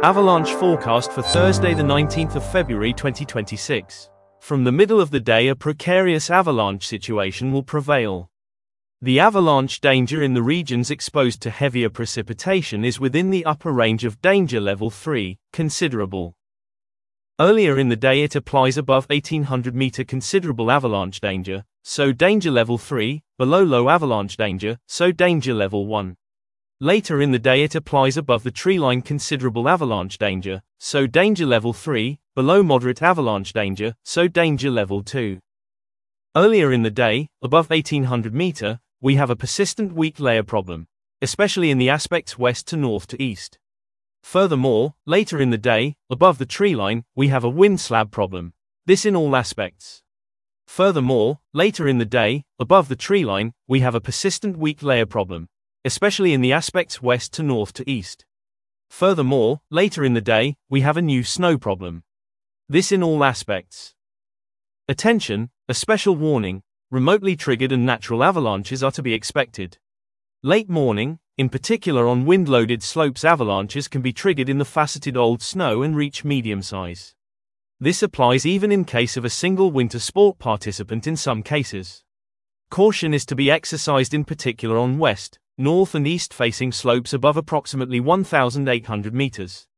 Avalanche forecast for Thursday the 19th of February 2026. From the middle of the day, a precarious avalanche situation will prevail. The avalanche danger in the regions exposed to heavier precipitation is within the upper range of danger level 3, considerable. Earlier in the day it applies above 1800 meter considerable avalanche danger, so danger level 3, below low avalanche danger, so danger level 1. Later in the day it applies above the treeline considerable avalanche danger, so danger level 3, below moderate avalanche danger, so danger level 2. Earlier in the day, above 1800 meter, we have a persistent weak layer problem, especially in the aspects west to north to east. Furthermore, later in the day, above the treeline, we have a wind slab problem, this in all aspects. Furthermore, later in the day, above the treeline, we have a persistent weak layer problem, especially in the aspects west to north to east. Furthermore, later in the day, we have a new snow problem. This in all aspects. Attention, a special warning, remotely triggered and natural avalanches are to be expected. Late morning, in particular on wind-loaded slopes, avalanches can be triggered in the faceted old snow and reach medium size. This applies even in case of a single winter sport participant in some cases. Caution is to be exercised in particular on west, north and east facing slopes above approximately 1,800 meters.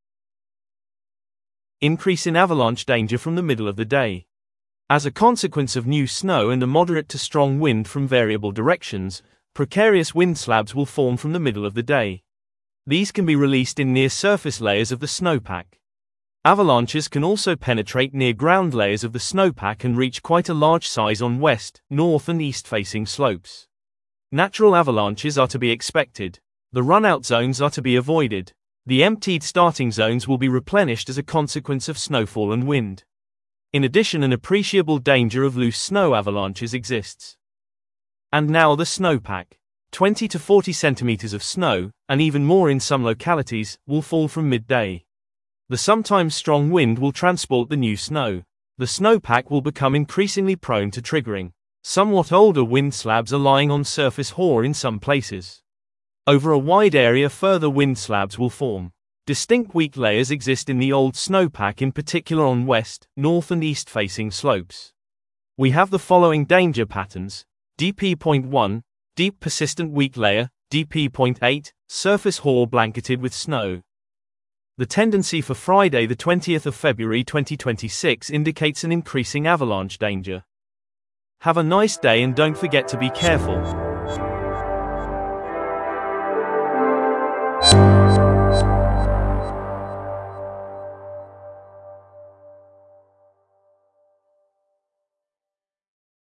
Increase in avalanche danger from the middle of the day. As a consequence of new snow and a moderate to strong wind from variable directions, precarious wind slabs will form from the middle of the day. These can be released in near surface layers of the snowpack. Avalanches can also penetrate near ground layers of the snowpack and reach quite a large size on west, north and east facing slopes. Natural avalanches are to be expected. The run-out zones are to be avoided. The emptied starting zones will be replenished as a consequence of snowfall and wind. In addition, an appreciable danger of loose snow avalanches exists. And now the snowpack. 20 to 40 centimeters of snow, and even more in some localities, will fall from midday. The sometimes strong wind will transport the new snow. The snowpack will become increasingly prone to triggering. Somewhat older wind slabs are lying on surface hoar in some places. Over a wide area further wind slabs will form. Distinct weak layers exist in the old snowpack, in particular on west, north and east facing slopes. We have the following danger patterns: DP.1, deep persistent weak layer, DP.8, surface hoar blanketed with snow. The tendency for Friday the 20th of February 2026 indicates an increasing avalanche danger. Have a nice day and don't forget to be careful.